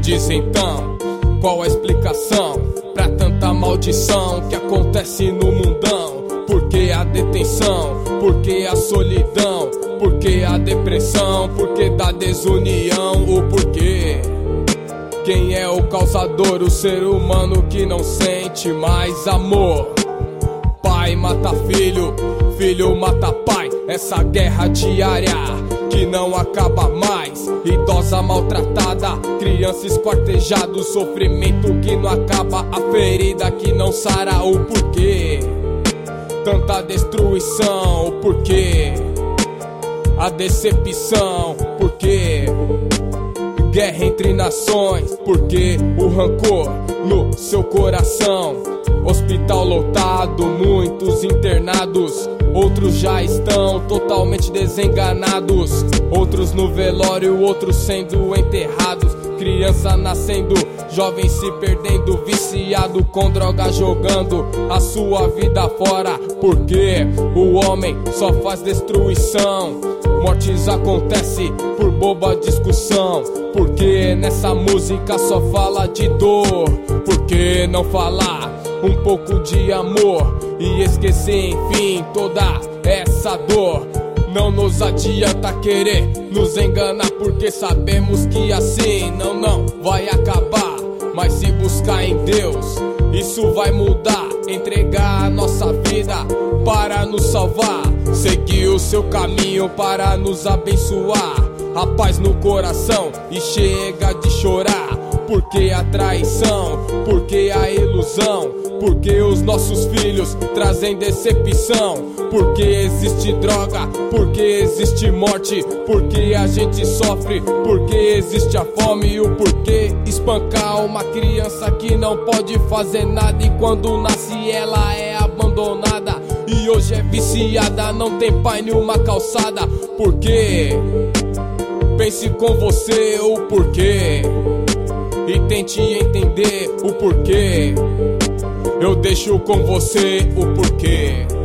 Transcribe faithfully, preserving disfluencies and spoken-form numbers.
diz então, qual a explicação pra tanta maldição que acontece no mundão? Por que a detenção? Por que a solidão? Por que a depressão? Por que da desunião? O porquê? Quem é o causador? O ser humano que não sente mais amor. Pai mata filho, filho mata pai. Essa guerra diária que não acaba mais. Idosa maltratada, criança esquartejada, o sofrimento que não acaba, a ferida que não sara. O porquê? Tanta destruição, o porquê? A decepção, porquê? Guerra entre nações, porque o rancor no seu coração. Hospital lotado, muitos internados, outros já estão totalmente desenganados. Outros no velório, outros sendo enterrados. Criança nascendo, jovem se perdendo, viciado com droga, jogando a sua vida fora. Porque o homem só faz destruição. Mortes acontecem por boba discussão. Porque nessa música só fala de dor. Por que não falar um pouco de amor e esquecer enfim toda essa dor? Não nos adianta querer nos enganar, porque sabemos que assim não, não vai acabar. Mas se buscar em Deus, isso vai mudar. Entregar a nossa vida para nos salvar. Seguir o seu caminho para nos abençoar. A paz no coração e chega de chorar. Porque a traição, porque a ilusão, porque os nossos filhos trazem decepção. Porque existe droga, porque existe morte, porque a gente sofre, porque existe a fome. E o porquê espancar uma criança que não pode fazer nada, e quando nasce ela é abandonada. E hoje é viciada, não tem pai nenhuma calçada. Porquê? Pense com você o porquê e tente entender o porquê. Eu deixo com você o porquê.